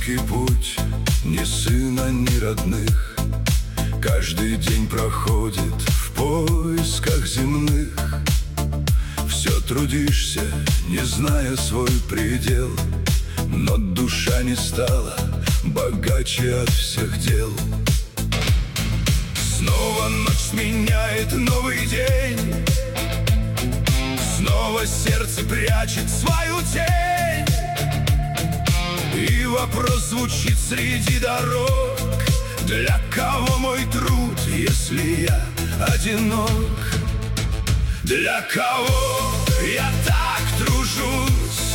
нелегкий путь, ни сына, ни родных. Каждый день проходит в поисках земных. Все трудишься, не зная свой предел, но душа не стала богаче от всех дел. Снова ночь сменяет новый день, снова сердце прячет свою тень. И вопрос звучит среди дорог: для кого мой труд, если я одинок? Для кого я так тружусь?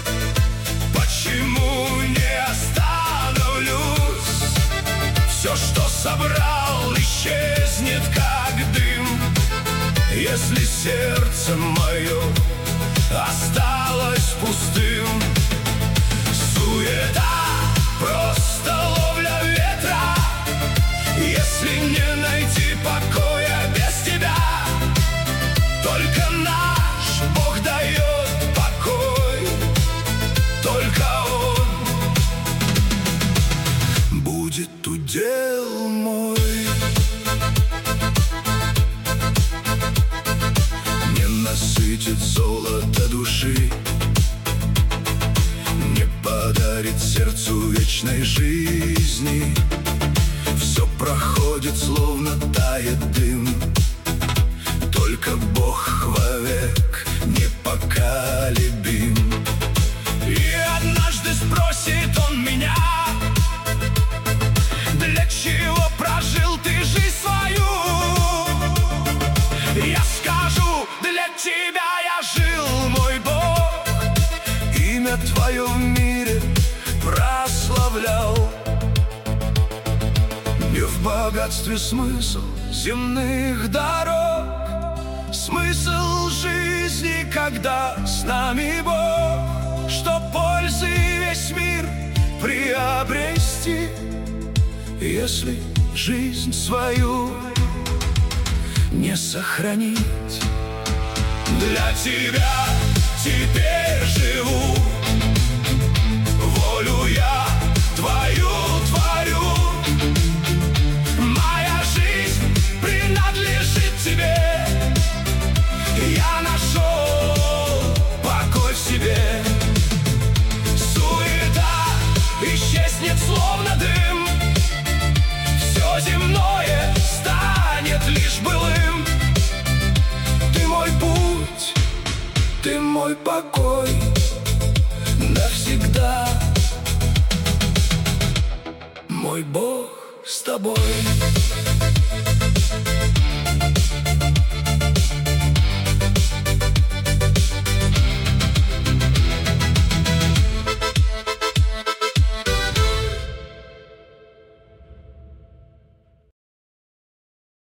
Почему не остановлюсь? Все, что собрал, исчезнет как дым, если сердце мое осталось пустым. Суета, просто ловля ветра, если не найти покоя без тебя. Только наш Бог дает покой, только Он будет удел мой. Не насытит золото души, не подарит сердцу вечной жизни. Все проходит, словно тает дым, только Бог вовек непоколебим. И однажды спросит Он меня: для чего прожил ты жизнь свою? Я скажу: для тебя я жил, мой Бог, имя Твое в мире прославлял. Не в богатстве смысл земных дорог, смысл жизни, когда с нами Бог. Что пользы весь мир приобрести, если жизнь свою не сохранить? Для тебя теперь живу, волю я Твою творю. Моя жизнь принадлежит Тебе, я нашел покой в себе. Суета исчезнет, словно дым, все земное станет лишь былым. Ты мой путь, Ты мой покой навсегда. Мой Бог с Тобой.